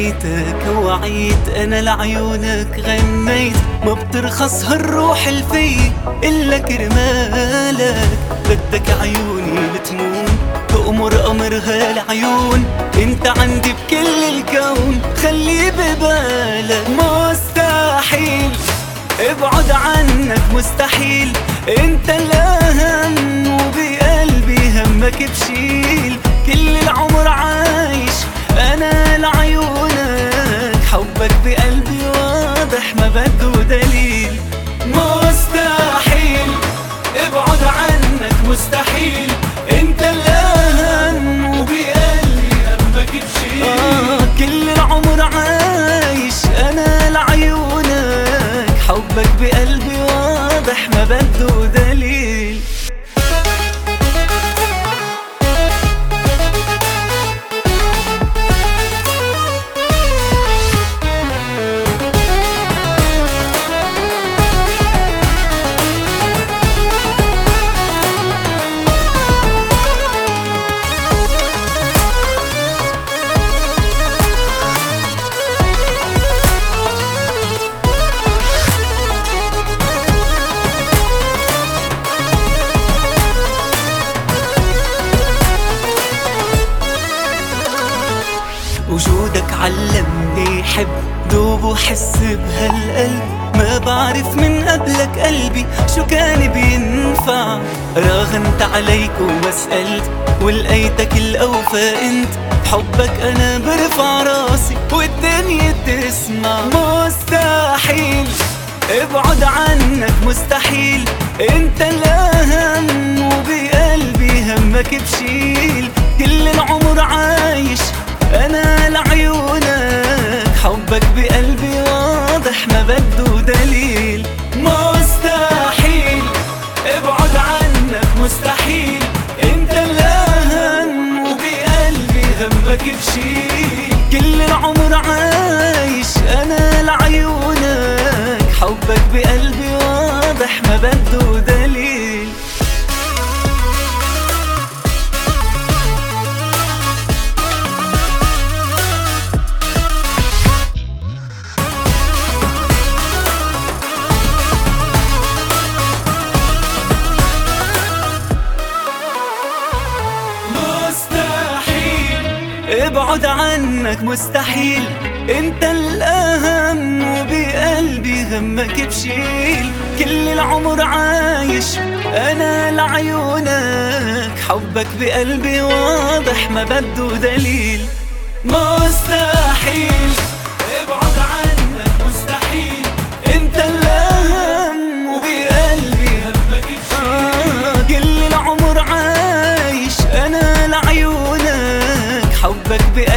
تمنيتك وعيت أنا لعيونك غنيت، ما بترخص هالروح الفي إلا كرمالك. بدك عيوني بتمون تأمر أمرها العيون، انت عندي بكل الكون خلي ببالك. مستحيل ابعد عنك مستحيل، انت الأهم وبقلبي همك بشيل. كل العمر عايش أنا لعيونك، حبك بقلبي واضح ما بده دليل. مستحيل ابعد عنك مستحيل، انت الأهم وبقلبي همك بشيل. كل العمر عايش أنا لعيونك، حبك بقلبي واضح ما بده دليل. وجودك علمني حب دوب وحس بهالقلب، ما بعرف من قبلك قلبي شو كان بينفع. راغمت عليك وما سألت ولقيتك الأوفى انت، بحبك أنا برفع راسي والدنيا تسمع. مستحيل ابعد عنك مستحيل، انت الأهم وبقلبي همك بشيل. كل العمر عايش أنا لعيونك، حبك بقلبي واضح ما بده دليل. مستحيل ابعد عنك مستحيل، انت الأهم وبقلبي همك بشيل. كل العمر عايش أنا لعيونك، حبك بقلبي واضح ما بده دليل. ابعد عنك مستحيل، انت الأهم وبقلبي همك بشيل. كل العمر عايش أنا لعيونك، حبك بقلبي واضح ما بده دليل. مستحيل ابعد عنك مستحيل، انت الأهم وبقلبي همك بشيل. كل العمر عايش أنا لعيونك، حبك بقلبي